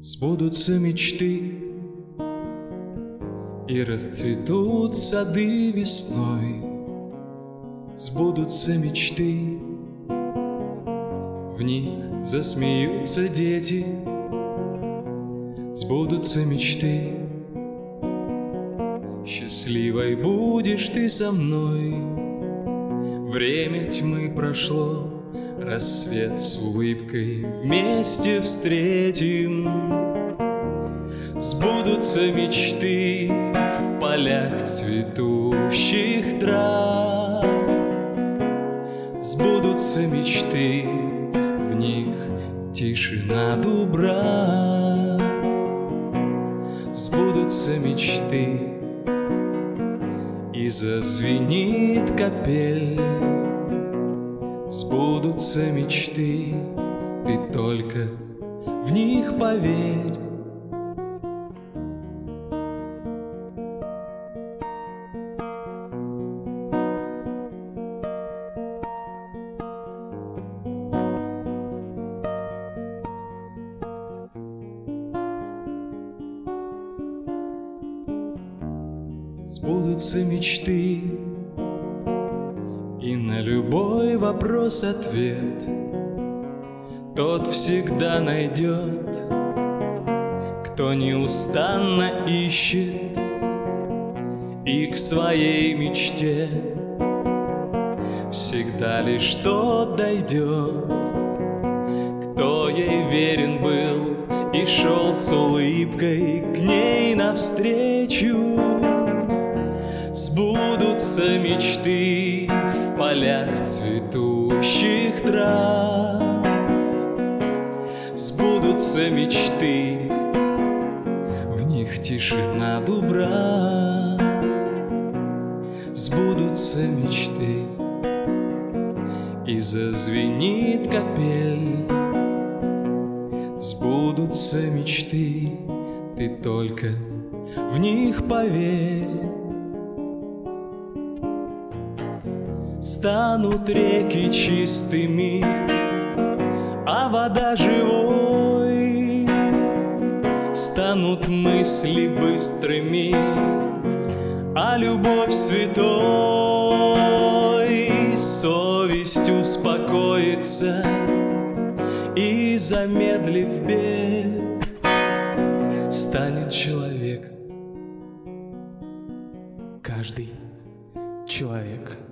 Сбудутся мечты и расцветут сады весной. Сбудутся мечты, в них засмеются дети. Сбудутся мечты, счастливой будешь ты со мной. Время тьмы прошло, рассвет с улыбкой вместе встретим. Сбудутся мечты в полях цветущих трав. Сбудутся мечты, в них тишина дубрав. Сбудутся мечты, и зазвенит капель. Сбудутся мечты, ты только в них поверь. Сбудутся мечты, и на любой вопрос ответ тот всегда найдет, кто неустанно ищет и к своей мечте всегда лишь тот дойдет, кто ей верен был и шел с улыбкой к ней навстречу. Сбудутся мечты в полях цветущих трав. Сбудутся мечты, в них тишина дубрав. Сбудутся мечты, и зазвенит капель. Сбудутся мечты, ты только в них поверь. Станут реки чистыми, а вода живой. Станут мысли быстрыми, а любовь святой. Совесть успокоится и, замедлив бег, станет человек. Каждый человек.